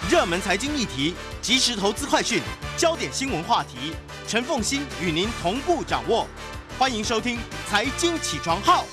热门财经议题、即时投资快讯、焦点新闻话题，陈凤馨与您同步掌握。欢迎收听《财经起床号》。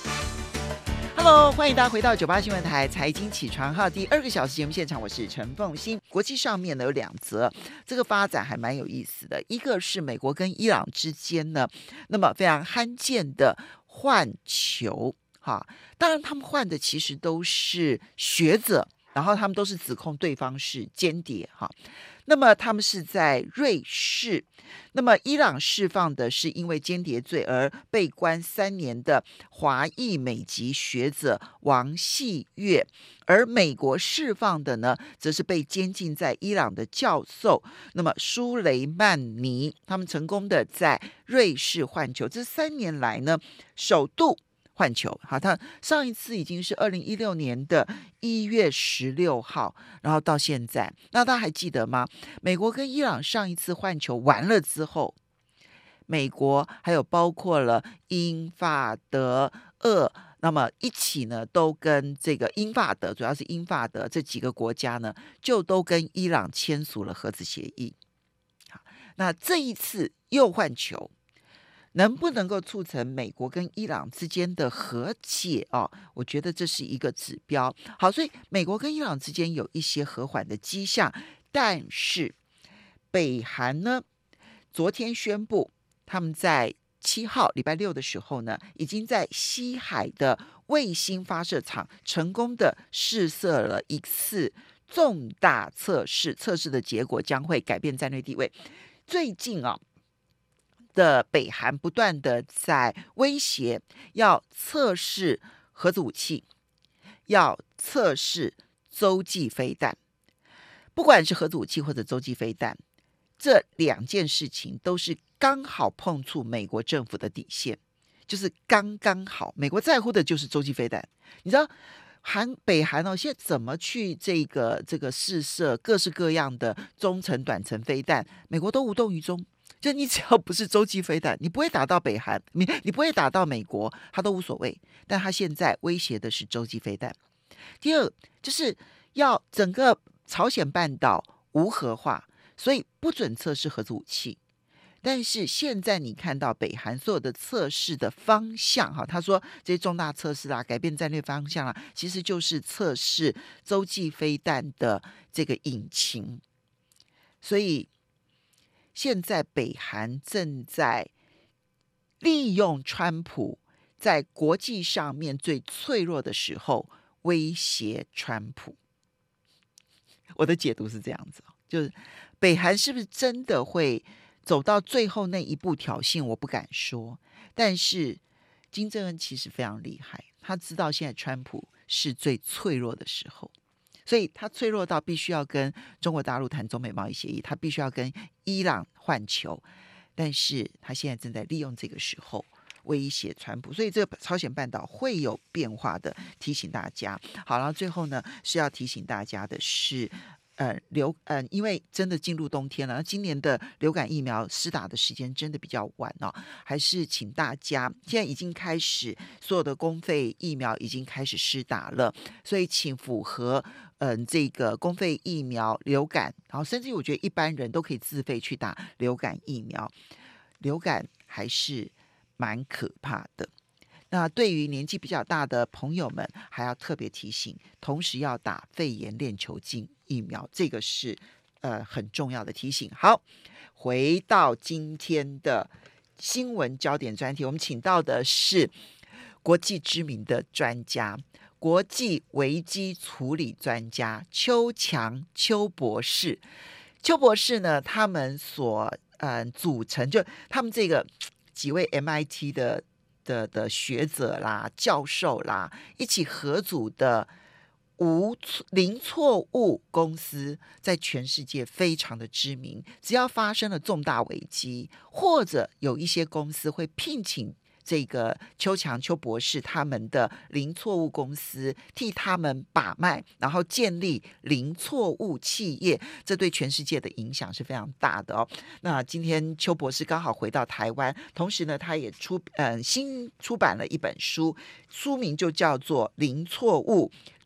Hello， 欢迎大家回到98新闻台财经起床号第2个小时节目现场，我是陈凤馨。国际上面呢有2则，这个发展还蛮有意思的。一个是美国跟伊朗之间呢，那么非常罕见的换球哈，当然他们换的其实都是学者，然后他们都是指控对方是间谍哈。那么他们是在瑞士，那么伊朗释放的是因为间谍罪而被关3年的华裔美籍学者王细月，而美国释放的呢，则是被监禁在伊朗的教授，那么舒雷曼尼，他们成功的在瑞士换球，这3年来呢，首度换球。好，他上一次已经是2016年的1月16号，然后到现在，那大家还记得吗？美国跟伊朗上一次换球完了之后，美国还有包括了英法德俄，那么一起呢，都跟这个英法德，主要是英法德这几个国家呢，就都跟伊朗签署了核子协议。好，那这一次又换球，能不能够促成美国跟伊朗之间的和解哦？我觉得这是一个指标。好，所以美国跟伊朗之间有一些和缓的迹象，但是北韩呢，昨天宣布他们在7号礼拜六的时候呢，已经在西海的卫星发射场成功的试射了一次重大测试，测试的结果将会改变战略地位。最近的北韩不断的在威胁要测试核子武器，要测试洲际飞弹，不管是核子武器或者洲际飞弹，这2件事情都是刚好碰触美国政府的底线，就是刚刚好。美国在乎的就是洲际飞弹，你知道北韩现在怎么去这个试射各式各样的中程短程飞弹，美国都无动于衷。就你只要不是洲际飞弹，你不会打到北韩，你不会打到美国，他都无所谓。但他现在威胁的是洲际飞弹。第二，就是要整个朝鲜半岛无核化，所以不准测试核子武器。但是现在你看到北韩所有的测试的方向，他说这些重大测试改变战略方向其实就是测试洲际飞弹的这个引擎。所以现在北韩正在利用川普在国际上面最脆弱的时候威胁川普。我的解读是这样子，就是北韩是不是真的会走到最后那一步挑衅，我不敢说。但是金正恩其实非常厉害，他知道现在川普是最脆弱的时候，所以他脆弱到必须要跟中国大陆谈中美贸易协议，他必须要跟伊朗换球，但是他现在正在利用这个时候威胁川普，所以这个朝鲜半岛会有变化的，提醒大家。好，然后最后呢是要提醒大家的是，因为真的进入冬天了，今年的流感疫苗施打的时间真的比较晚还是请大家，现在已经开始所有的公费疫苗已经开始施打了，所以请符合这个公费疫苗流感，然后甚至我觉得一般人都可以自费去打流感疫苗。流感还是蛮可怕的。那对于年纪比较大的朋友们，还要特别提醒，同时要打肺炎链球菌疫苗，这个是很重要的提醒。好，回到今天的新闻焦点专题，我们请到的是国际知名的专家，国际危机处理专家邱强邱博士。邱博士呢，他们所组成，就他们这个几位 MIT 的学者啦、教授啦，一起合组的零错误公司，在全世界非常的知名。只要发生了重大危机，或者有一些公司会聘请这个邱强邱博士他们的零错误公司替他们把脉，然后建立零错误企业，这对全世界的影响是非常大的哦。那今天邱博士刚好回到台湾，同时呢，他也新出版了一本书，书名就叫做《零错误：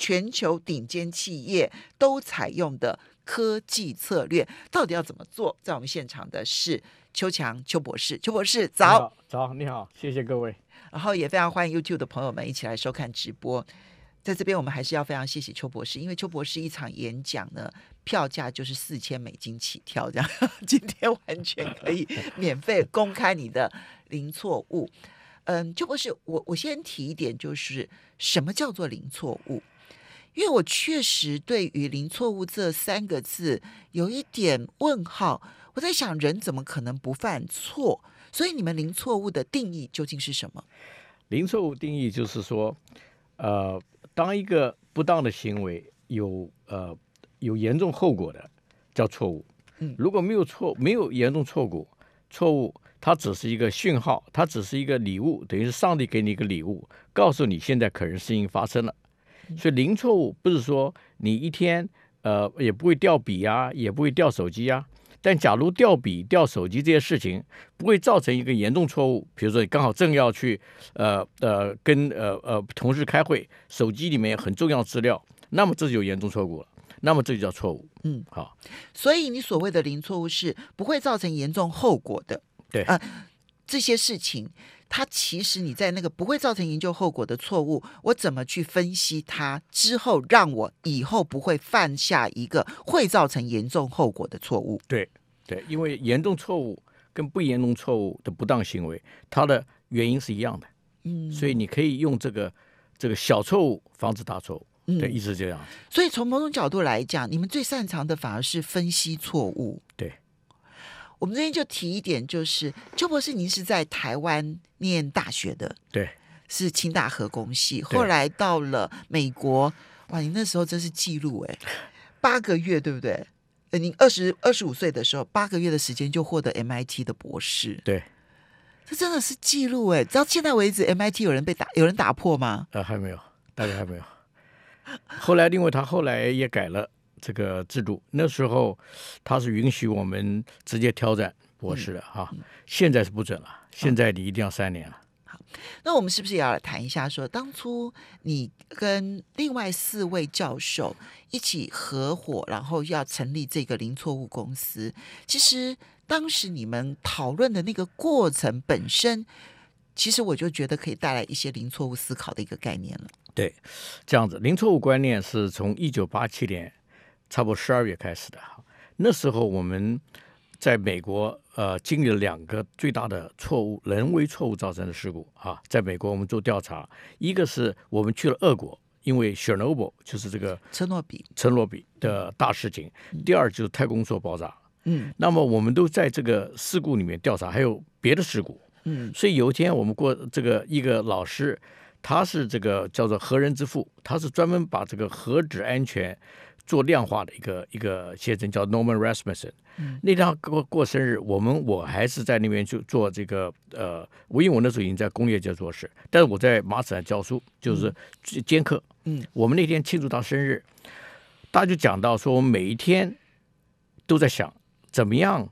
全球顶尖企业都采用的科技策略，到底要怎么做？在我们现场的是邱强邱博士，邱博士早。 早，你好，谢谢各位。 然后也非常欢迎 YouTube 的朋友们一起来收看直播。在这边我们还是要非常谢谢邱博士，因为邱博士一场演讲呢，票价就是$4000起跳，这样今天完全可以免费公开你的零错误。邱博士，我先提一点，就是什么叫做零错误？因为我确实对于零错误这3个字有一点问号。我在想，人怎么可能不犯错？所以你们零错误的定义究竟是什么？ 零错误定义就是说，当一个不当的行为有严重后果的叫错误。如果没有严重错误，它只是一个讯号，它只是一个礼物，等于是上帝给你一个礼物，告诉你现在可能事情发生了。所以零错误不是说你一天也不会掉笔啊，也不会掉手机啊。但假如掉笔、掉手机这些事情不会造成一个严重错误，比如说你刚好正要去跟同事开会，手机里面有很重要的资料，那么这就有严重错误了，那么这就叫错误。好， 所以你所谓的零错误是不会造成严重后果的。 对， 这些事情，它其实你在那个不会造成严重后果的错误，我怎么去分析它之后，让我以后不会犯下一个会造成严重后果的错误？ 对，因为严重错误跟不严重错误的不当行为，它的原因是一样的。所以你可以用这个小错误防止大错误。对，意思是这样。 所以从某种角度来讲，你们最擅长的反而是分析错误。 对。 我们这边就提一点，就是邱博士，您是在台湾念大学的， 对， 是清大核工系，后来到了美国，哇，你那时候真是记录8个月，对不对？你25岁的时候，8个月的时间就获得 MIT 的博士， 对， 这真的是记录直到现在为止 ，MIT 有人打破吗？ 还没有，大概还没有。后来，因为他后来也改了这个制度，那时候他是允许我们直接挑战博士的哈，现在是不准了，现在你一定要3年了。 好，那我们是不是也要来谈一下说，当初你跟另外4位教授一起合伙，然后要成立这个零错误公司，其实当时你们讨论的那个过程本身，其实我就觉得可以带来一些零错误思考的一个概念了。 对，这样子，零错误观念是从1987年差不多12月开始的。那时候我们在美国经历了2个最大的错误，人为错误造成的事故在美国我们做调查，一个是我们去了俄国，因为 Chernobyl 就是这个车诺比的大事情，第二就是太空梭爆炸。那么我们都在这个事故里面调查，还有别的事故。所以有一天我们过这个一个老师，他是这个叫做核人之父，他是专门把这个核子安全做量化的一个先生，叫 Norman Rasmussen。那天过生日，我还是在那边去做这个因为我那时候已经在工业界做事，但是我在马齿苋教书，就是兼课。我们那天庆祝他生日，大家就讲到说，我们每一天都在想怎么样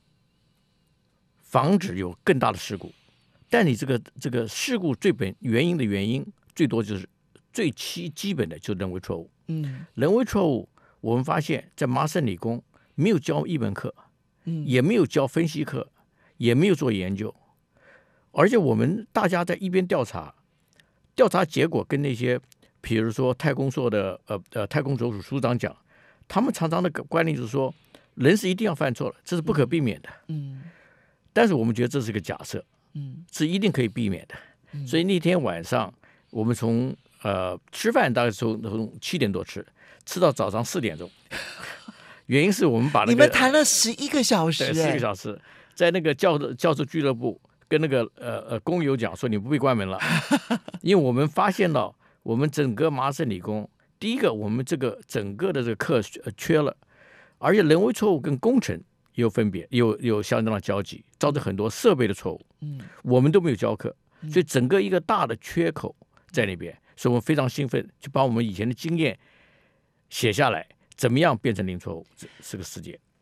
防止有更大的事故，但你这个事故原因最多就是最基本的就是人为错误。人为错误，我们发现在麻省理工没有教一门课，也没有教分析课，也没有做研究，而且我们大家在一边调查结果跟那些比如说太空所的太空总署署长讲，他们常常的观念就是说，人是一定要犯错的，这是不可避免的。但是我们觉得这是个假设，是一定可以避免的。所以那天晚上我们从吃饭大概从7点多吃到早上4点钟，原因是我们把你们谈了11个小时， 对，4个小时，在那个教授俱乐部跟那个工友讲说，你不必关门了，因为我们发现到我们整个麻省理工，第一个我们这个整个的这个课缺了，而且人为错误跟工程也有分别，有相当的交集，造成很多设备的错误。我们都没有教课，所以整个一个大的缺口在那边，所以我们非常兴奋，就把我们以前的经验写下来，怎么样变成零错误，这是个世界。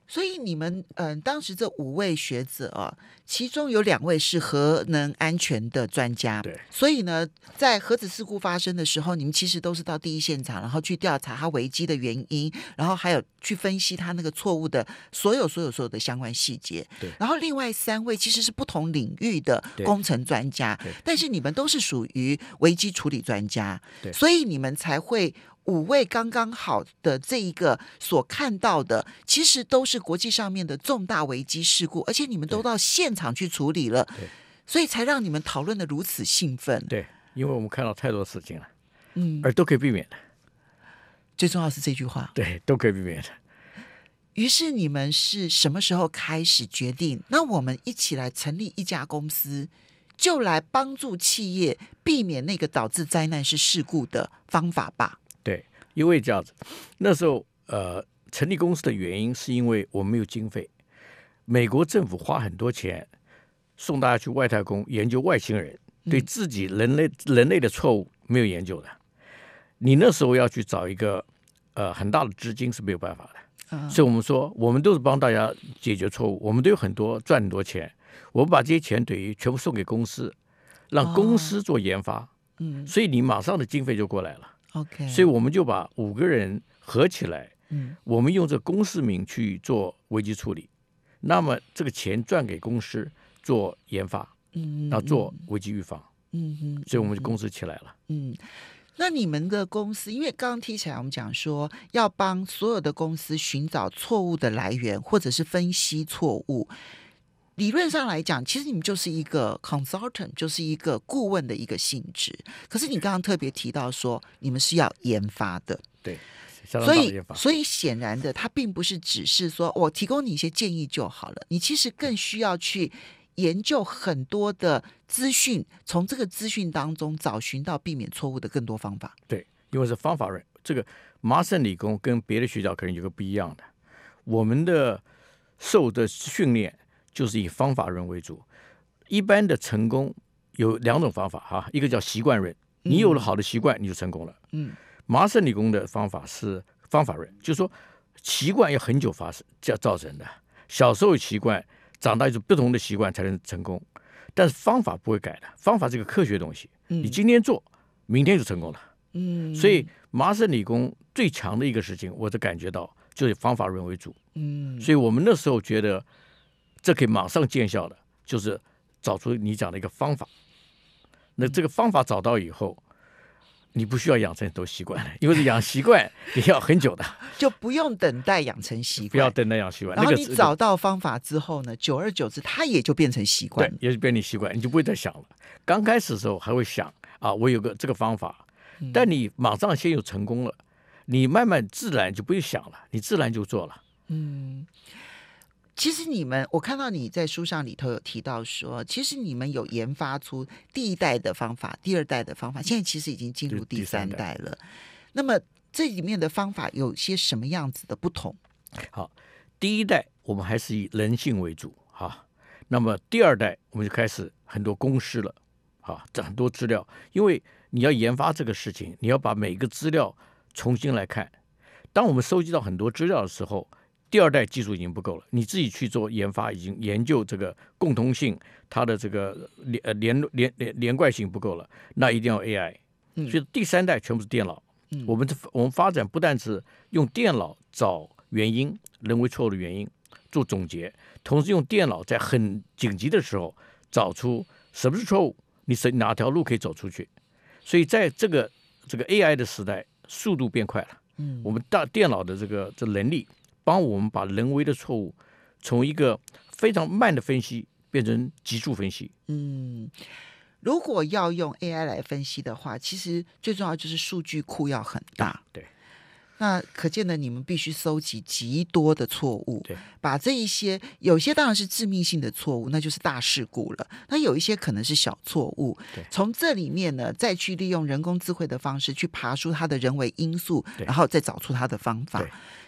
所以你们当时这5位学者啊，其中有2位是核能安全的专家， 对， 所以呢，在核子事故发生的时候，你们其实都是到第一现场，然后去调查它危机的原因，然后还有去分析它那个错误的所有的相关细节。 对， 然后另外3位其实是不同领域的工程专家，但是你们都是属于危机处理专家，所以你们才会5位刚刚好的这一个所看到的，其实都是国际上面的重大危机事故，而且你们都到现场去处理了，所以才让你们讨论的如此兴奋。 对，因为我们看到太多事情了，而都可以避免的。 最重要是这句话， 对，都可以避免的。 于是你们是什么时候开始决定？那我们一起来成立一家公司，就来帮助企业避免那个导致灾难式事故的方法吧。 对，因为这样子，那时候成立公司的原因是因为我们没有经费，美国政府花很多钱送大家去外太空研究外星人，对自己人类的错误没有研究的。你那时候要去找一个很大的资金是没有办法的，所以我们说我们都是帮大家解决错误，我们都有赚很多钱，我们把这些钱等于全部送给公司，让公司做研发，所以你马上的经费就过来了。 OK， 所以我们就把5个人合起来，我们用这公司名去做危机处理，那么这个钱赚给公司做研发，然后做危机预防，所以我们就公司起来了。 那你们的公司，因为刚刚提起来我们讲说要帮所有的公司寻找错误的来源，或者是分析错误。理论上来讲，其实你们就是一个 consultant， 就是一个顾问的一个性质。可是你刚刚特别提到说，你们是要研发的， 对，相当大的研发。 所以显然的，它并不是只是说我提供你一些建议就好了，你其实更需要去研究很多的资讯，从这个资讯当中找寻到避免错误的更多方法。 对，因为是方法论。这个麻省理工跟别的学校可能有个不一样的，我们的受的训练就是以方法论为主。一般的成功有2种方法哈，一个叫习惯论，你有了好的习惯你就成功了。麻省理工的方法是方法论，就是说习惯要很久造成的，小时候有习惯，长大一种不同的习惯才能成功，但是方法不会改的，方法是个科学的东西，你今天做，明天就成功了。所以麻省理工最强的一个事情，我就感觉到就是方法论为主。所以我们那时候觉得这可以马上见效的，就是找出你讲的一个方法。那这个方法找到以后，你不需要养成很多习惯了，因为养习惯也要很久的， 就不用等待养成习惯， 不要等待养习惯。 然后你找到方法之后呢，久而久之，它也就变成习惯， 对，也就变成习惯，你就不会再想了。刚开始的时候还会想啊，我有个这个方法，但你马上先有成功了，你慢慢自然就不会想了，你自然就做了。 其实我看到你在书上里头有提到说，其实你们有研发出第1代的方法、第2代的方法，现在其实已经进入第3代了。那么这里面的方法有些什么样子的不同？ 好，第1代我们还是以人性为主哈，那么第2代我们就开始很多公式了哈，很多资料，因为你要研发这个事情，你要把每个资料重新来看。当我们收集到很多资料的时候，第2代技术已经不够了，你自己去做研发，已经研究这个共同性，它的这个连贯性不够了，那一定要 AI。所以第3代全部是电脑。我们发展不但是用电脑找原因，人为错误的原因做总结，同时用电脑在很紧急的时候找出什么是错误，你哪条路可以走出去。所以在这个 AI 的时代，速度变快了。我们电脑的这能力帮我们把人为的错误从一个非常慢的分析变成急速分析。 如果要用 AI 来分析的话，其实最重要就是数据库要很大。 对， 那可见的你们必须搜集极多的错误， 对， 把这一些有些当然是致命性的错误，那就是大事故了。那有一些可能是小错误，从这里面呢再去利用人工智慧的方式去爬出它的人为因素，然后再找出它的方法。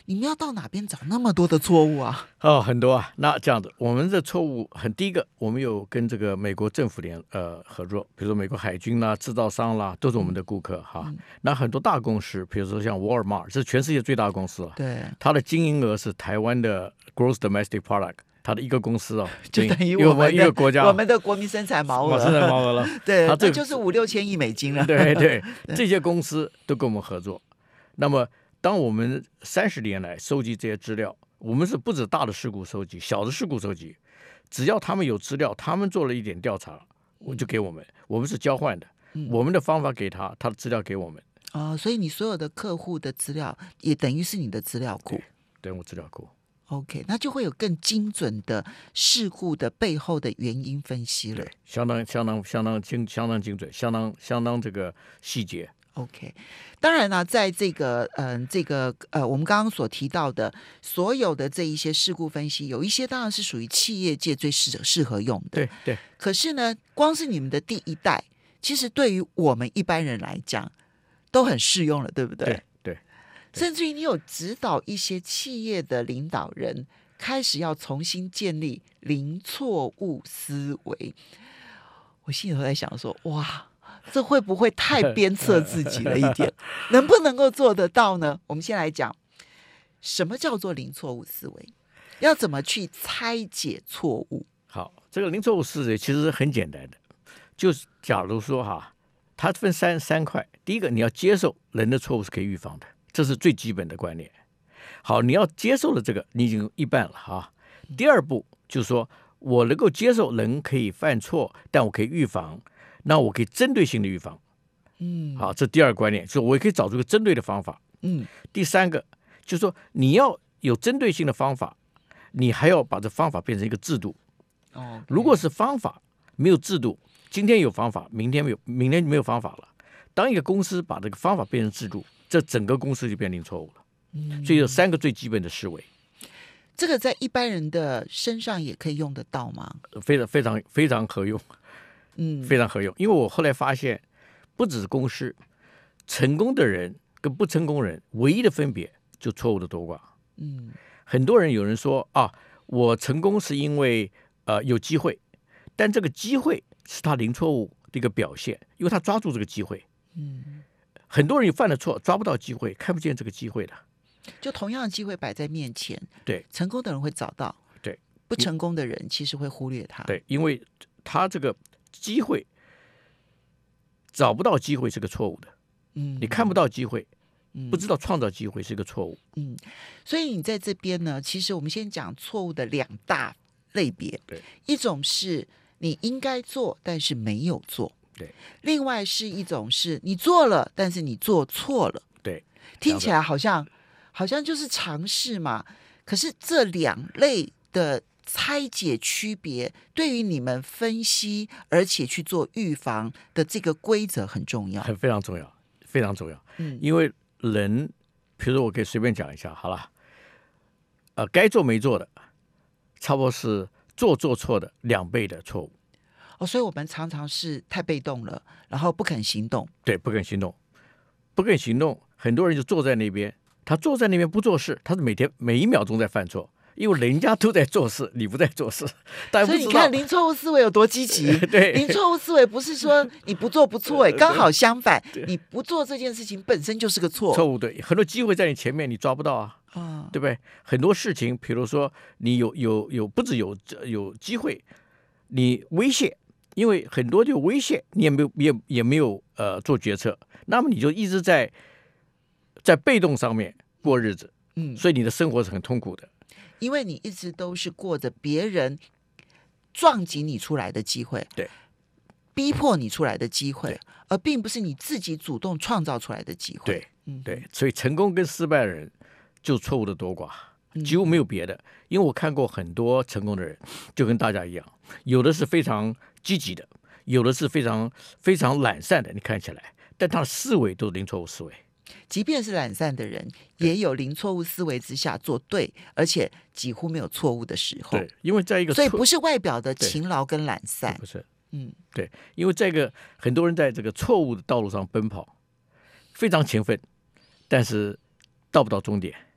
你们要到哪边找那么多的错误啊？ 很多啊。那这样子，我们的错误第一个，我们有跟这个美国政府合作，比如说美国海军啦、制造商啦，都是我们的顾客哈。那很多大公司，比如说像沃尔玛，这是全世界最大的公司了。 对， 它的经营额是台湾的 Gross Domestic Product。它的一个公司就等于我们一个国家， 我们的国民生产毛额， 了， 对，那就是5-6千亿美金了。 对对，这些公司都跟我们合作。那么，当我们30年来收集这些资料，我们是不止大的事故收集，小的事故收集，只要他们有资料，他们做了一点调查，我就给我们，我们是交换的，我们的方法给他，他的资料给我们。 所以你所有的客户的资料也等于是你的资料库， 对，我资料库。 OK， 那就会有更精准的事故的背后的原因分析了。 对，相当精准，相当这个细节。 OK， 当然呢，在这个我们刚刚所提到的所有的这一些事故分析，有一些当然是属于企业界最适合用的。 对对。 可是呢，光是你们的第一代，其实对于我们一般人来讲，都很适用了，对不对？ 对。 甚至于你有指导一些企业的领导人开始要重新建立零错误思维，我心里头在想说，哇，这会不会太鞭策自己了一点？能不能够做得到呢？我们先来讲什么叫做零错误思维，要怎么去拆解错误。 好，这个零错误思维其实是很简单的，就是假如说哈，它分三块。第一个，你要接受人的错误是可以预防的，这是最基本的观念。好，你要接受了这个，你已经一半了哈。第二步就是说我能够接受人可以犯错，但我可以预防，那我可以针对性的预防。好，这第二个观念，就是我也可以找出个针对的方法。第三个就是说你要有针对性的方法，你还要把这方法变成一个制度。如果是方法没有制度，今天有方法，明天没有方法了。当一个公司把这个方法变成制度，这整个公司就变零错误了。所以有3个最基本的思维。 这个在一般人的身上也可以用得到吗？ 非常合用，非常合用。因为我后来发现，不只是公司，成功的人跟不成功人唯一的分别就错误的多寡。很多人有人说啊，我成功是因为有机会，但这个机会是他零错误的一个表现，因为他抓住这个机会。很多人犯了错，抓不到机会，看不见这个机会的。 就同样的机会摆在面前， 对， 成功的人会找到， 对， 不成功的人其实会忽略他， 对，因为他这个机会找不到机会是个错误的，你看不到机会，不知道创造机会是个错误， 所以你在这边呢，其实我们先讲错误的2大类别， 对， 一种是你应该做但是没有做， 对， 另外是一种是你做了但是你做错了， 对， 听起来好像就是尝试嘛，可是这2类的拆解区别，对于你们分析而且去做预防的这个规则很重要， 非常重要，非常重要。因为人，比如说我可以随便讲一下，好了，该做没做的，差不多是做错的2倍的错误。 所以我们常常是太被动了，然后不肯行动。 对，不肯行动，很多人就坐在那边。他坐在那边不做事，他是每一秒钟在犯错，因为人家都在做事，你不在做事。 所以你看零错误思维有多积极。 对， 零错误思维不是说你不做不错，刚好相反，你不做这件事情本身就是个错误。对，很多机会在你前面，你抓不到啊，对不对？很多事情，比如说你有不止有机会，你威胁，因为很多就威胁，你也没有做决策，那么你就一直在被动上面过日子，所以你的生活是很痛苦的， 因为你一直都是过着别人撞击你出来的机会， 对， 逼迫你出来的机会，而并不是你自己主动创造出来的机会。 对，对，所以成功跟失败的人就错误的多寡，几乎没有别的。因为我看过很多成功的人，就跟大家一样，有的是非常积极的，有的是非常非常懒散的，你看起来，但他的思维都是零错误思维。 即便是懒散的人，也有零错误思维之下做对，而且几乎没有错误的时候。 对，因为在一个所以不是外表的勤劳跟懒散， 不是，对，因为这个很多人在这个错误的道路上奔跑，非常勤奋，但是到不到终点。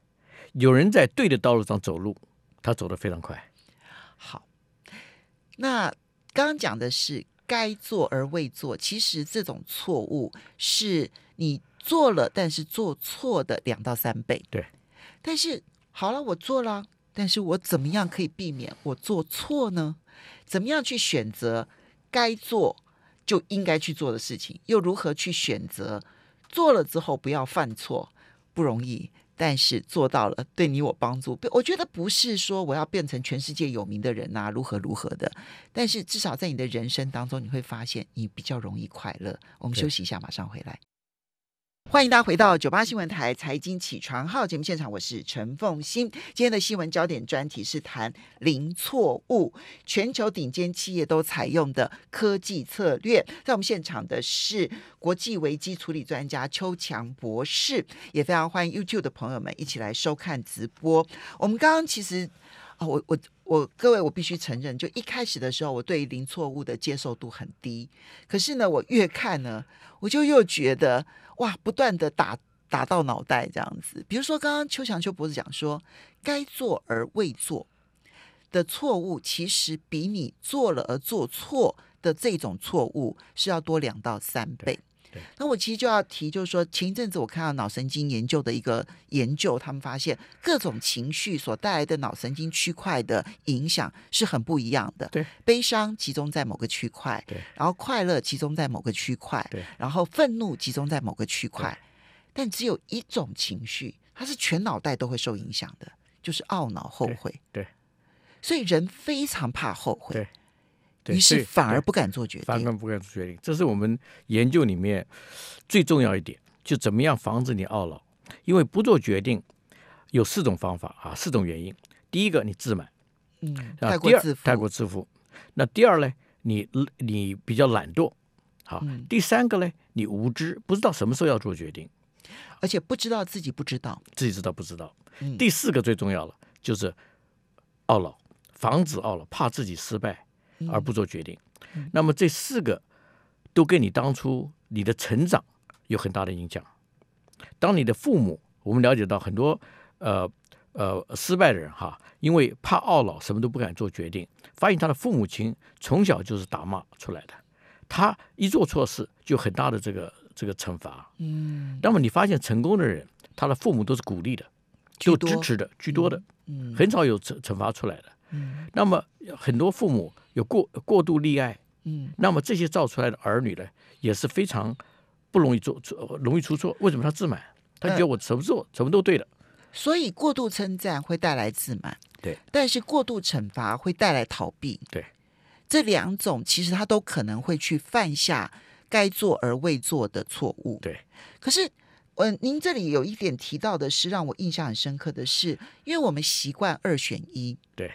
有人在对的道路上走路，他走得非常快。 好，那刚刚讲的是该做而未做，其实这种错误是你做了，但是做错的2到3倍。 对， 但是好了，我做了，但是我怎么样可以避免我做错呢？怎么样去选择该做就应该去做的事情，又如何去选择做了之后不要犯错？不容易，但是做到了对你我帮助。我觉得不是说我要变成全世界有名的人啊，如何如何的，但是至少在你的人生当中，你会发现你比较容易快乐。我们休息一下，马上回来。欢迎大家回到98新闻台财经起床号节目现场，我是陈凤馨。今天的新闻焦点专题是谈零错误，全球顶尖企业都采用的科技策略。在我们现场的是国际危机处理专家邱强博士，也非常欢迎 YouTube 的朋友们一起来收看直播。我们刚刚其实各位，我必须承认，就一开始的时候，我对于零错误的接受度很低。可是呢，我越看呢，我就又觉得哇，不断的打到脑袋这样子。比如说，刚刚邱博士讲说，该做而未做的错误，其实比你做了而做错的这种错误是要多2到3倍。那我其实就要提，就是说前一阵子我看到脑神经研究的一个研究，他们发现各种情绪所带来的脑神经区块的影响是很不一样的。 对， 悲伤集中在某个区块， 对， 然后快乐集中在某个区块， 对， 然后愤怒集中在某个区块，但只有一种情绪，它是全脑袋都会受影响的，就是懊恼、后悔。 对， 所以人非常怕后悔。 对， 于是反而不敢做决定， 反而不敢做决定，这是我们研究里面最重要一点，就怎么样防止你懊恼。因为不做决定有4种方法啊，4种原因。第一个，你自满， 太过自负。 那第二呢，你比较懒惰，好。第3个呢，你无知，不知道什么时候要做决定， 而且不知道自己不知道， 不知道。第4个最重要了，就是懊恼，防止懊恼，怕自己失败而不做决定。那么这4个都跟你当初你的成长有很大的影响。当你的父母，我们了解到很多失败的人哈，因为怕懊恼，什么都不敢做决定，发现他的父母亲从小就是打骂出来的，他一做错事就很大的这个惩罚。那么你发现成功的人，他的父母都是鼓励的，都支持的居多的，很少有惩罚出来的。那么很多父母有过度溺爱，那么这些造出来的儿女呢，也是非常不容易容易出错。为什么？他自满，他觉得我什么都对的。 所以过度称赞会带来自满， 对， 但是过度惩罚会带来逃避， 对， 这2种其实他都可能会去犯下该做而未做的错误， 对。 可是您这里有一点提到的是让我印象很深刻的是，因为我们习惯2选1， 对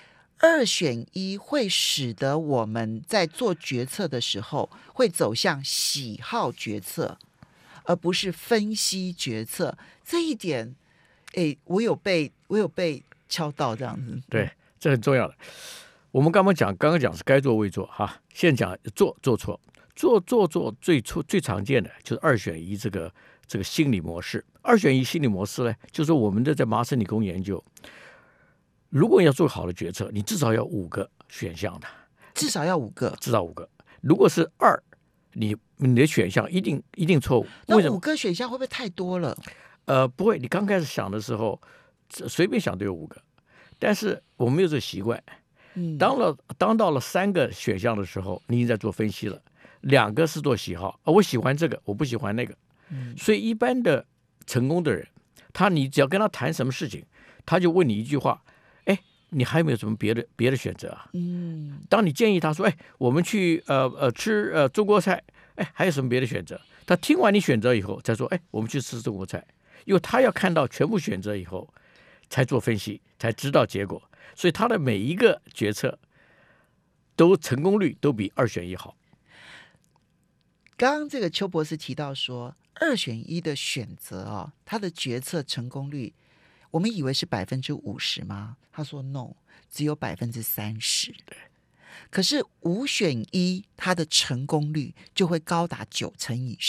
，2选1会使得我们在做决策的时候会走向喜好决策，而不是分析决策。这一点，我有被敲到这样子。 对，这很重要的。我们刚刚讲是该做未做哈，现在讲做错，最常见的就是2选1这个心理模式。2选1心理模式呢，就是我们在麻省理工研究，如果要做好的决策，你至少要5个选项的， 至少要5个。 如果是2，你的选项一定错误。 那5个选项会不会太多了？ 不会，你刚开始想的时候随便想都有5个，但是我们没有这个习惯。当到了3个选项的时候，你已经在做分析了。2个是做喜好，我喜欢这个，我不喜欢那个。所以一般的成功的人，你只要跟他谈什么事情，他就问你一句话：你还有没有什么别的选择啊？当你建议他说：我们去吃中国菜，还有什么别的选择？他听完你选择以后，再说：我们去吃中国菜。因为他要看到全部选择以后，才做分析，才知道结果。所以他的每一个决策都成功率都比2选1好。 刚刚这个邱博士提到说，2选1的选择他的决策成功率，我们以为是50%吗？他说 no， 只有30%。 对。 可是5选1，它的成功率就会高达90%以上。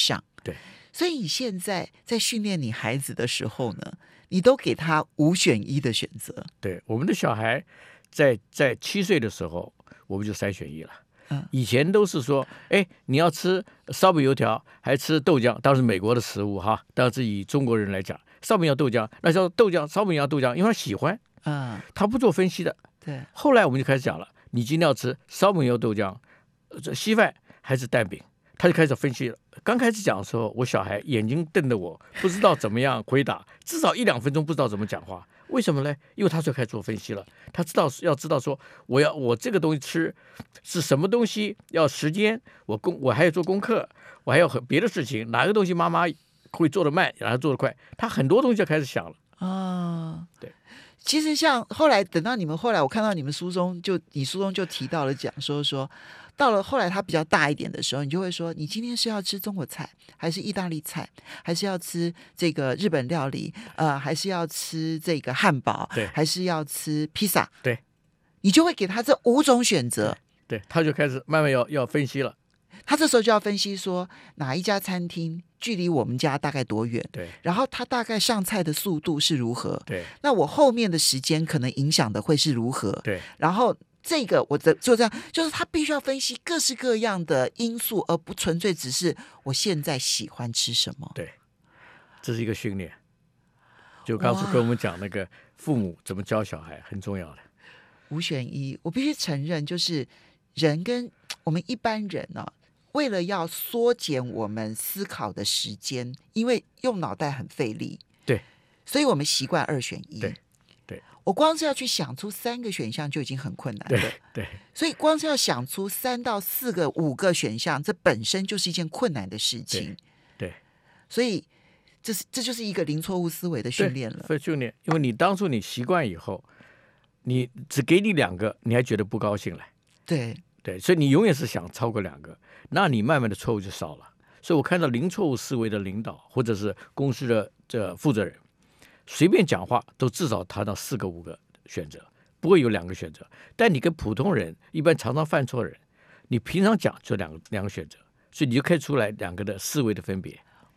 对， 所以你现在在训练你孩子的时候呢，你都给他5选1的选择。 对，我们的小孩在7岁的时候，我们就3选1了。以前都是说，哎，你要吃烧饼油条，还吃豆浆，当然是美国的食物哈。当然是以中国人来讲，烧饼要豆浆，那叫豆浆，烧饼要豆浆，因为他喜欢，他不做分析的。 对。 后来我们就开始讲了，你今天要吃烧饼油豆浆，稀饭还是蛋饼，他就开始分析了。刚开始讲的时候，我小孩眼睛瞪着我，不知道怎么样回答，至少1-2分钟不知道怎么讲话。为什么呢？因为他就开始做分析了，他要知道说，我这个东西吃是什么东西，要时间，我还要做功课，我还有别的事情，哪个东西妈妈会做得慢，然后做得快，他很多东西就开始想了。对。 其实像后来等到你们后来，我看到你书中就提到了讲说到了后来他比较大一点的时候，你就会说，你今天是要吃中国菜，还是意大利菜，还是要吃这个日本料理，还是要吃这个汉堡， 对， 还是要吃披萨？ 对， 你就会给他这5种选择。 对，他就开始慢慢要分析了。 他这时候就要分析说，哪一家餐厅距离我们家大概多远？ 对， 然后他大概上菜的速度是如何？ 对， 那我后面的时间可能影响的会是如何？ 对， 然后这个就这样，就是他必须要分析各式各样的因素，而不纯粹只是我现在喜欢吃什么。 对，这是一个训练。就刚才跟我们讲那个父母怎么教小孩很重要的。 5选1，我必须承认，就是人跟我们一般人呢，为了要缩减我们思考的时间，因为用脑袋很费力， 对， 所以我们习惯2选1。 对， 我光是要去想出3个选项就已经很困难了。 对， 所以光是要想出3到4个、5个选项，这本身就是一件困难的事情。 对， 所以这就是一个零错误思维的训练了。 训练，因为你当初你习惯以后，你只给你2个，你还觉得不高兴了。对，所以你永远是想超过2个，那你慢慢的错误就少了。所以我看到零错误思维的领导或者是公司的负责人，随便讲话都至少谈到4个5个选择，不会有2个选择。但你跟普通人一般常常犯错的人，你平常讲就两个选择，所以你就可以出来2个的思维的分别。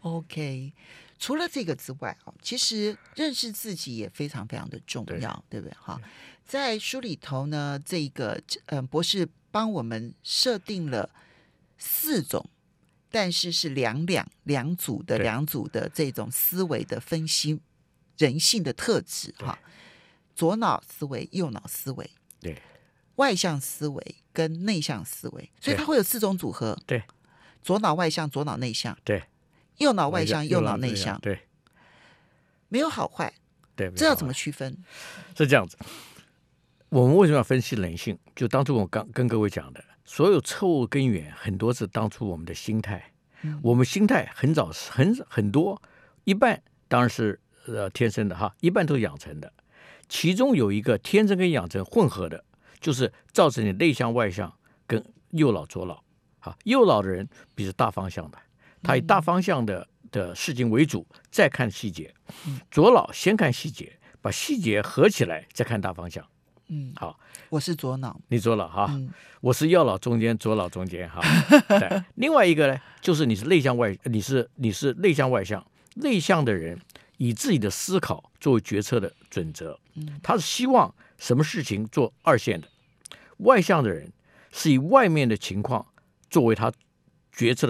OK， 除了这个之外，其实认识自己也非常非常的重要， 对不对？在书里头呢，这个博士帮我们设定了4种，但是是两组的这种思维的分析人性的特质哈，左脑思维、右脑思维， 对， 外向思维跟内向思维，所以它会有4种组合， 对， 左脑外向、左脑内向， 对， 右脑外向、右脑内向， 对， 没有好坏， 对， 这要怎么区分？ 是这样子。我们为什么要分析人性？就当初我刚跟各位讲的，所有错误根源很多是当初我们的心态。我们心态很多，一半当然是天生的哈，一半都是养成的。其中有一个天生跟养成混合的，就是造成你内向外向跟右脑左脑。右脑的人比如大方向的，他以大方向的事情为主，再看细节。左脑先看细节，把细节合起来，再看大方向。好， 我是左脑， 你左脑哈，我是右脑中间，左脑中间哈。对，另外一个呢，就是你是内向外，你是内向外向。内向的人以自己的思考作为决策的准则，他是希望什么事情做2线的。外向的人是以外面的情况作为他决策的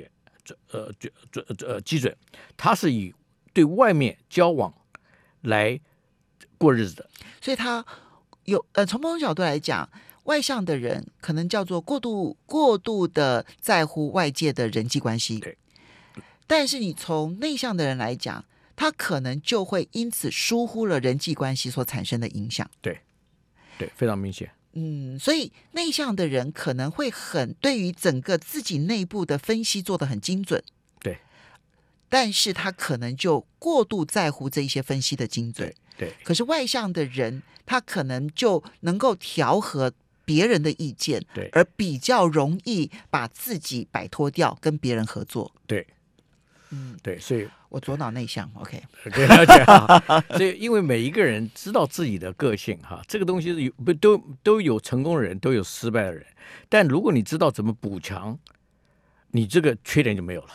基准，他是以对外面交往来过日子的， 所以他从某种角度来讲，外向的人可能叫做过度的在乎外界的人际关系， 对。 但是你从内向的人来讲，他可能就会因此疏忽了人际关系所产生的影响。 对，非常明显。 所以内向的人可能会对于整个自己内部的分析做得很精准， 对。 但是他可能就过度在乎这一些分析的精准， 对。 可是外向的人，他可能就能够调和别人的意见， 对， 而比较容易把自己摆脱掉，跟别人合作。 对，对，所以我左脑内向 ，OK， 了解哈。所以因为每一个人知道自己的个性哈，这个东西都有成功的人，都有失败的人。但如果你知道怎么补强，你这个缺点就没有了。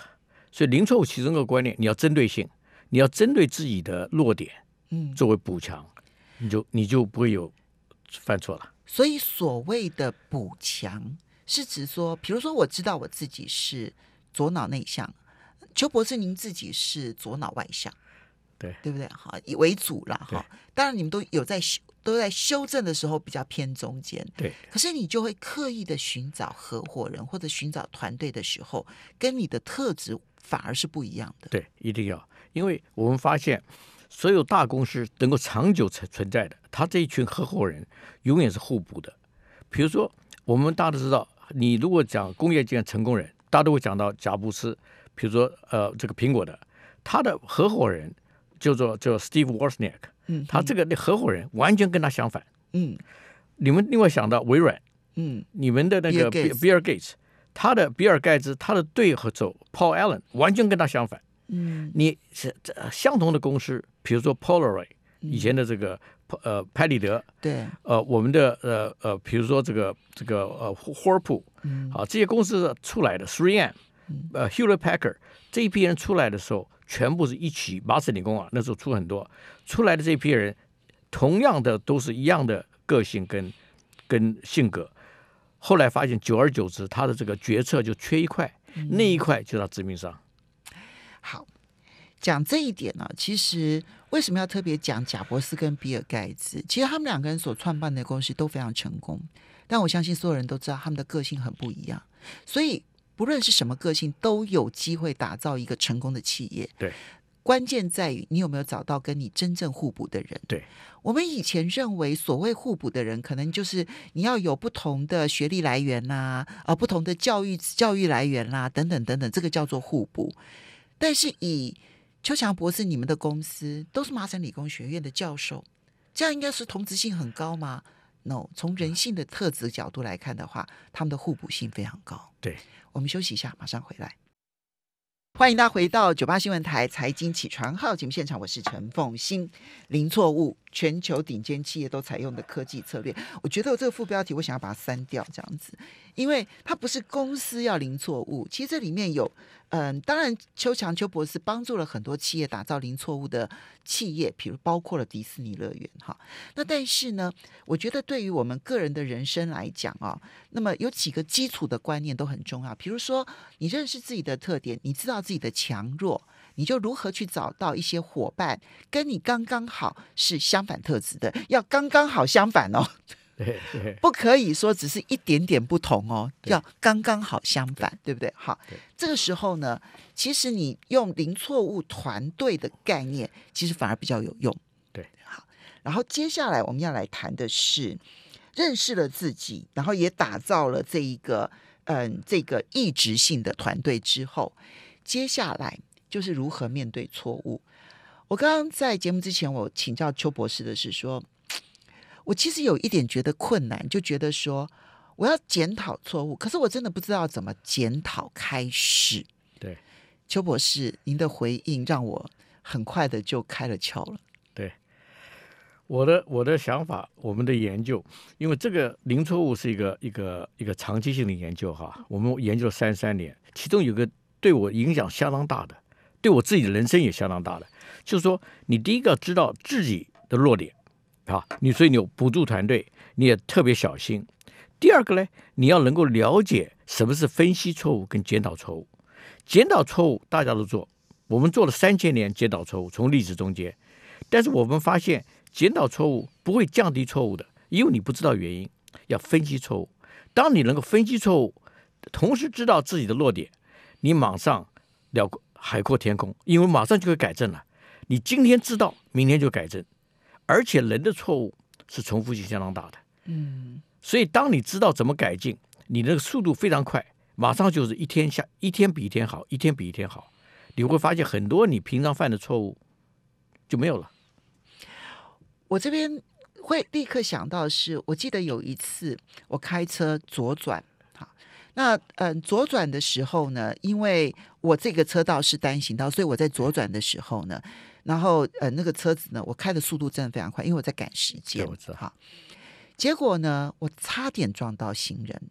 所以零错误其中一个观念，你要针对性，你要针对自己的弱点，作为补强，你就不会有犯错了。 所以所谓的补强是指说，比如说我知道我自己是左脑内向，邱博士您自己是左脑外向，对不对？哈，以为主了哈。当然你们都在修正的时候比较偏中间， 对。 可是你就会刻意的寻找合伙人或者寻找团队的时候，跟你的特质反而是不一样的。 对，一定要，因为我们发现所有大公司能够长久存在的，他这一群合伙人永远是互补的。比如说，我们大家都知道，你如果讲工业界成功人，大家都会讲到贾布斯，比如说这个苹果的，他的合伙人叫 Steve Wozniak，他这个合伙人完全跟他相反。你们另外想到微软，你们的那个比尔盖茨，他的比尔盖茨他的对手 Paul Allen 完全跟他相反。你是相同的公司，比如说 Polaroid，以前的这个拍立得， 对， 我们的比如说这个Whirlpool，这些公司出来的 3M，Hewlett Packard 这一批人出来的时候，全部是一起麻省理工啊，那时候出很多出来的这批人，同样的都是一样的个性跟性格。后来发现，久而久之，他的这个决策就缺一块，那一块就是他致命伤。 好，讲这一点呢，其实为什么要特别讲贾伯斯跟比尔盖茨？其实他们两个人所创办的公司都非常成功，但我相信所有人都知道他们的个性很不一样，所以不论是什么个性，都有机会打造一个成功的企业。 对， 关键在于你有没有找到跟你真正互补的人。 对， 我们以前认为所谓互补的人，可能就是你要有不同的学历来源啦，不同的教育来源啦，等等等等，这个叫做互补。但是以邱强博士，你们的公司都是麻省理工学院的教授，这样应该是同质性很高吗？ No， 从人性的特质角度来看的话，他们的互补性非常高。 对， 我们休息一下，马上回来。欢迎大家回到98新闻台财经起床号节目现场，我是陈凤馨。零错误，全球顶尖企业都采用的科技策略。我觉得我这个副标题我想要把它删掉，这样子，因为它不是公司要零错误，其实这里面有当然邱博士帮助了很多企业打造零错误的企业，比如包括了迪士尼乐园哈。那但是呢，我觉得对于我们个人的人生来讲啊，那么有几个基础的观念都很重要。比如说，你认识自己的特点，你知道自己的强弱，你就如何去找到一些伙伴，跟你刚刚好是相反特质的，要刚刚好相反哦。 对， 不可以说只是一点点不同哦，要刚刚好相反， 对不对？好，这个时候呢，其实你用零错误团队的概念，其实反而比较有用。 对， 好，然后接下来我们要来谈的是认识了自己，然后也打造了这个异质性的团队之后，接下来就是如何面对错误。我刚刚在节目之前，我请教邱博士的是说，我其实有一点觉得困难，就觉得说我要检讨错误，可是我真的不知道怎么检讨开始。 对， 邱博士，您的回应让我很快的就开了窍了。 对，我的想法，我们的研究，因为这个零错误是一个长期性的研究哈，我们研究了33年，其中有个对我影响相当大的，对我自己的人生也相当大的，就是说，你第一个要知道自己的弱点。所以你有补助团队，你也特别小心。第二个呢，你要能够了解什么是分析错误跟检讨错误。检讨错误大家都做，我们做了3000年检讨错误，从历史中间。但是我们发现检讨错误不会降低错误的，因为你不知道原因，要分析错误。当你能够分析错误，同时知道自己的弱点，你马上海阔天空，因为马上就会改正了。你今天知道，明天就改正。而且人的错误是重复性相当大的，所以当你知道怎么改进，你那个速度非常快，马上就是一天比一天好，一天比一天好，你会发现很多你平常犯的错误就没有了。 我这边会立刻想到的是，我记得有一次我开车左转，那左转的时候呢，因为我这个车道是单行道，所以我在左转的时候呢，然后那个车子呢，我开的速度真的非常快，因为我在赶时间。 我知道。 结果呢，我差点撞到行人，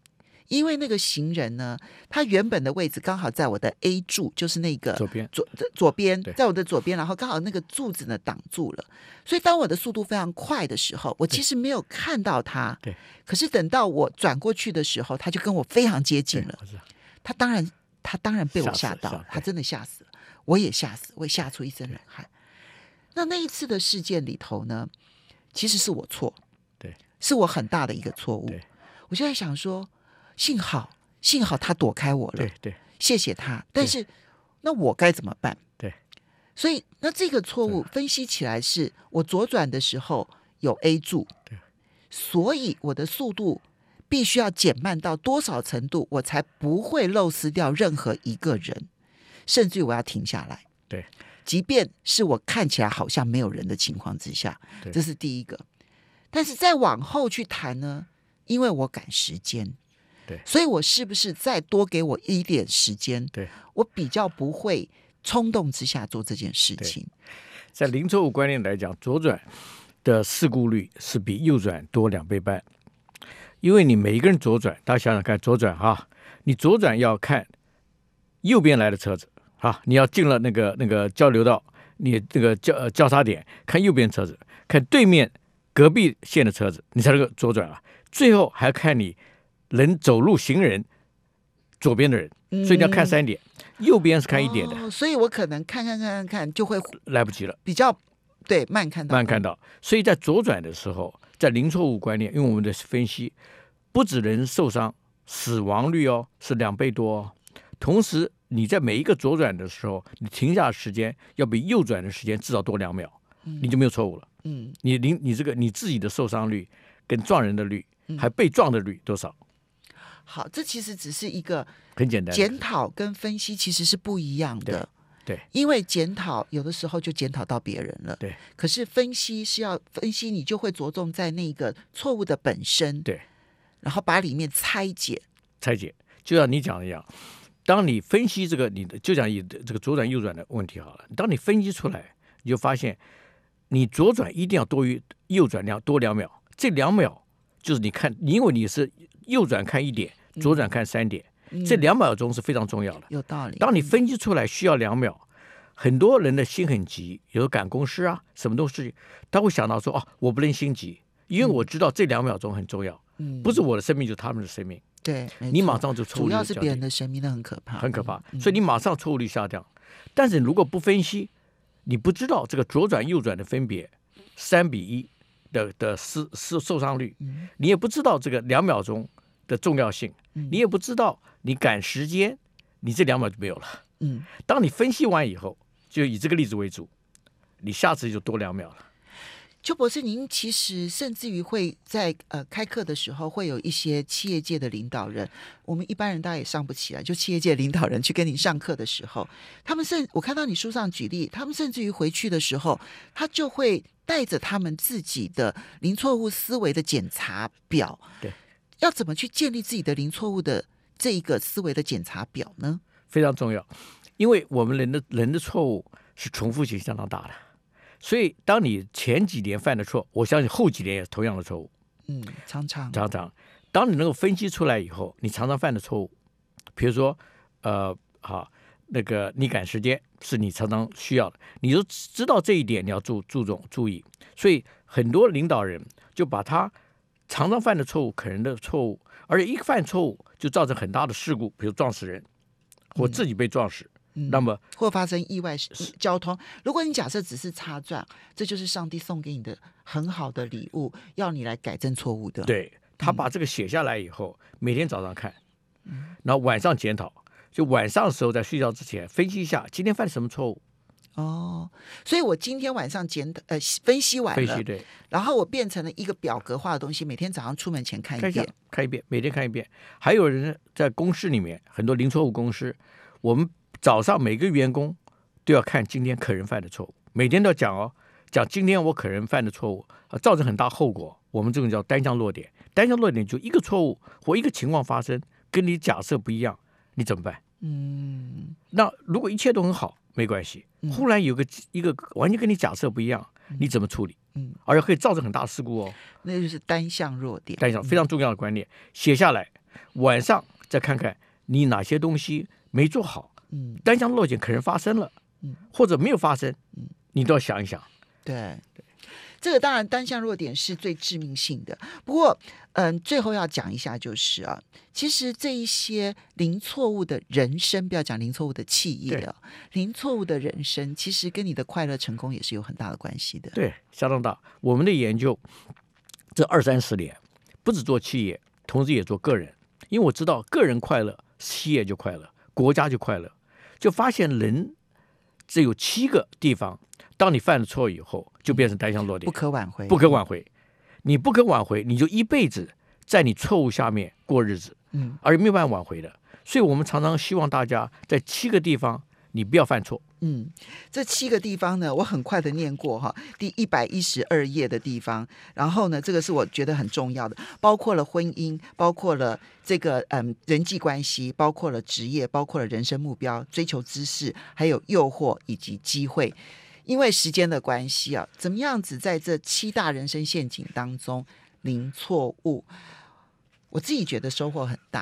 因为那个行人呢，他原本的位置刚好在我的 A 柱，就是那个左边，在我的左边，然后刚好那个柱子呢挡住了，所以当我的速度非常快的时候，我其实没有看到他。 对， 可是等到我转过去的时候，他就跟我非常接近了。他当然被我吓到了，他真的吓死了，我也吓死，我也吓出一身冷汗。那一次的事件里头呢，其实是我错， 对， 是我很大的一个错误。我就在想说，幸好他躲开我了， 对， 谢谢他。但是那我该怎么办？ 对， 所以那这个错误分析起来是我左转的时候有 A 柱， 对， 所以我的速度必须要减慢到多少程度，我才不会漏失掉任何一个人，甚至于我要停下来。 对。 即便是我看起来好像没有人的情况之下，这是第一个。但是再往后去谈呢，因为我赶时间， 对， 所以我是不是再多给我一点时间， 对， 我比较不会冲动之下做这件事情。 在零错误观念来讲，左转的事故率是比右转多2倍半，因为你每一个人左转，大家想想看，左转你左转要看右边来的车子。你要进了那个交流道，你那个交叉点，看右边车子，看对面隔壁线的车子，你才能够左转了。最后还要看你人走路行人左边的人，所以你要看3点，右边是看1点的。 所以我可能看就会来不及了， 比较对慢看到。 所以在左转的时候，在零错误观念，因为我们的分析，不止人受伤，死亡率是2倍多同时你在每一个左转的时候，你停下的时间要比右转的时间至少多2秒，你就没有错误了。你自己的受伤率跟撞人的率，还被撞的率多少？ 好，这其实只是一个很简单， 检讨跟分析其实是不一样的。 对， 因为检讨有的时候就检讨到别人了， 对。 可是分析是要分析，你就会着重在那个错误的本身， 对， 然后把里面拆解， 就像你讲的一样。当你分析这个，就讲以这个左转右转的问题好了。当你分析出来，你就发现，你左转一定要多于右转多2秒。这2秒就是你看，因为你是右转看1点，左转看3点，这2秒钟是非常重要的。 有道理。 当你分析出来需要2秒，很多人的心很急，有赶公司什么东西，他会想到说我不能心急，因为我知道这2秒钟很重要，不是我的生命就是他们的生命。 对， 你马上就错误率主要是别人的生命，那很可怕， 很可怕。所以你马上错误率下降。但是如果不分析，你不知道这个左转右转的分别3:1的受伤率，你也不知道这个2秒钟的重要性，你也不知道你赶时间，你这2秒就没有了。当你分析完以后，就以这个例子为主，你下次就多2秒了。 邱博士，您其实甚至于会在开课的时候，会有一些企业界的领导人，我们一般人大家也上不起来，就企业界领导人去跟你上课的时候，他们我看到你书上举例，他们甚至于回去的时候，他就会带着他们自己的零错误思维的检查表。 对， 要怎么去建立自己的零错误的这一个思维的检查表呢？ 非常重要，因为我们人的错误是重复性相当大的。所以，当你前几年犯的错，我相信后几年也是同样的错误。 常常。 当你能够分析出来以后，你常常犯的错误，比如说，那个你赶时间是你常常需要的，你就知道这一点，你要注意。所以，很多领导人就把他常常犯的错误、可能的错误，而且一犯错误就造成很大的事故，比如撞死人，或自己被撞死。那么或发生意外交通，如果你假设只是擦撞，这就是上帝送给你的很好的礼物，要你来改正错误的。 对，他把这个写下来以后，每天早上看，然后晚上检讨，就晚上的时候在睡觉之前分析一下今天犯什么错误。 所以我今天晚上分析完了， 对， 然后我变成了一个表格化的东西，每天早上出门前看一遍， 每天看一遍。还有人在公司里面，很多零错误公司，我们早上每个员工都要看今天可能犯的错误，每天都要讲今天我可能犯的错误造成很大后果，我们这种叫单项落点。单项落点就一个错误或一个情况发生，跟你假设不一样，你怎么办？那如果一切都很好，没关系。忽然有一个完全跟你假设不一样，你怎么处理？而且可以造成很大的事故。 那就是单项弱点， 非常重要的观念，写下来， 晚上再看看你哪些东西没做好，单向落点可能发生了，或者没有发生，你都要想一想。 对。这个当然单向弱点是最致命性的，不过最后要讲一下就是啊，其实这一些零错误的人生，不要讲零错误的企业了，零错误的人生其实跟你的快乐成功也是有很大的关系的。 对，相当大。我们的研究这20-30年不只做企业，同时也做个人，因为我知道个人快乐，企业就快乐，国家就快乐，就发现人只有7个地方，当你犯了错以后，就变成单向落点， 不可挽回， 不可挽回。你不可挽回，你就一辈子在你错误下面过日子，而没有办法挽回的。所以我们常常希望大家在7个地方，你不要犯错。 这7个地方呢，我很快的念过哈，第112页的地方，然后呢，这个是我觉得很重要的，包括了婚姻，包括了这个人际关系，包括了职业，包括了人生目标、追求知识，还有诱惑以及机会。因为时间的关系啊，怎么样子在这7大人生陷阱当中零错误，我自己觉得收获很大